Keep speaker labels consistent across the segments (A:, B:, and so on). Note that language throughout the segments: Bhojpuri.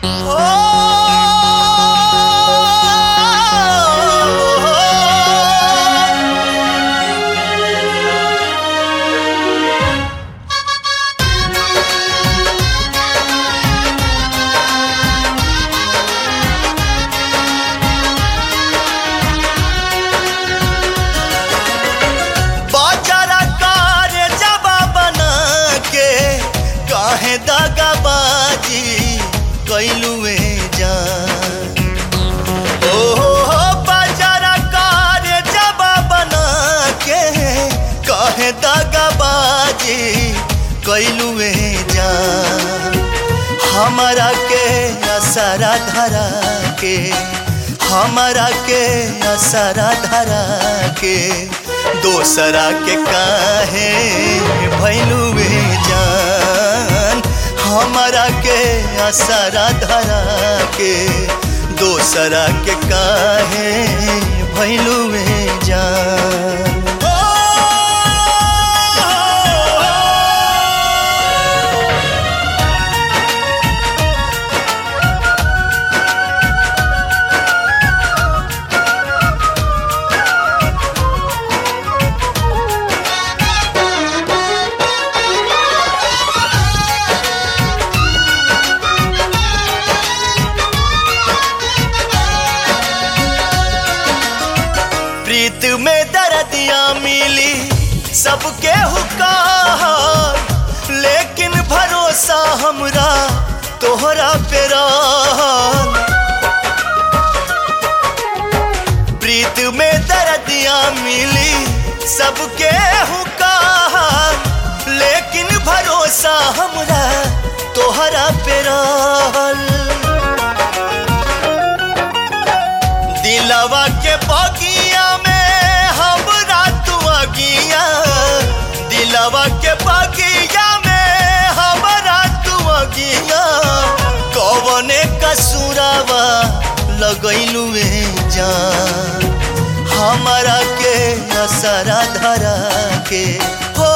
A: दगाबाजी कैलुए जान ओ बाजारा कार जबा बना के कहे दगाबाजी कैलुए जान हमारा के असरा धरा के हमारा के असरा धरा के दोसरा के काहे भैलुए जान हमारा के असरा धरा के दोसरा के काहे भैलुए जान प्रीत में दर्दियां मिली सबके हुकार लेकिन भरोसा हमरा तोहरा पे रहल प्रीत में दर्दियां मिली सबके हुकार लेकिन भरोसा हमरा तोहरा पे रहल दिलवा के बगिया में हमरा तू अगिया दिलवा के बगिया में हमरा तू अगिया कौने कसूरावा लगैलुए जान हमरा के असरा धरा के हो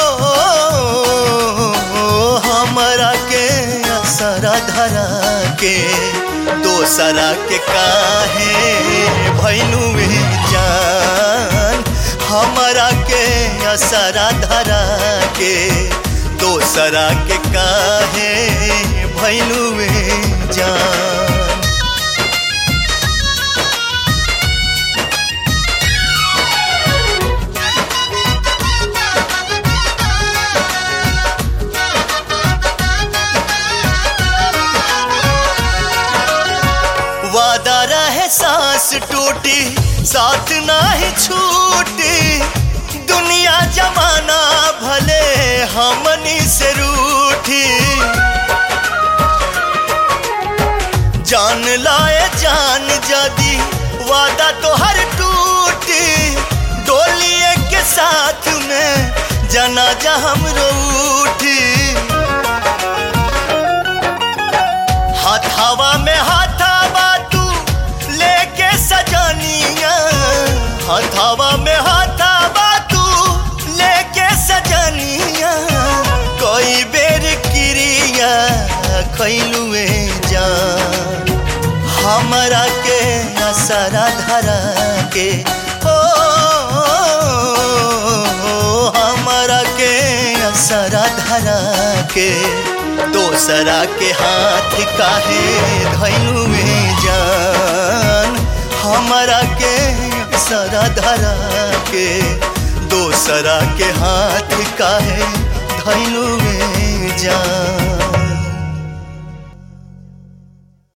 A: हमरा के असरा धरा के दोसरा के काहे भैलुए जान हमरा के असरा धरा के दोसरा के काहे भैलुए जान वादा रहे सांस टूटी साथ नाही छूटी दुनिया जमाना भले हमनी से रूठी जान लाए जान जदी वादा तो हर टूटी डोलिए के साथ में जनाजा हमरो उठी हाथावा में हाथावा तू लेके सजनिया हाथावा में हाथावा तू लेके सजनिया कोई बेर क्रिया खैलुए जान हमरा के असरा धरा के ओ हमरा के असरा धरा के दोसरा के हाथ काहे धैलुए जान हमरा के असरा धरा के दोसरा के हाथ काहे धैलुए जान।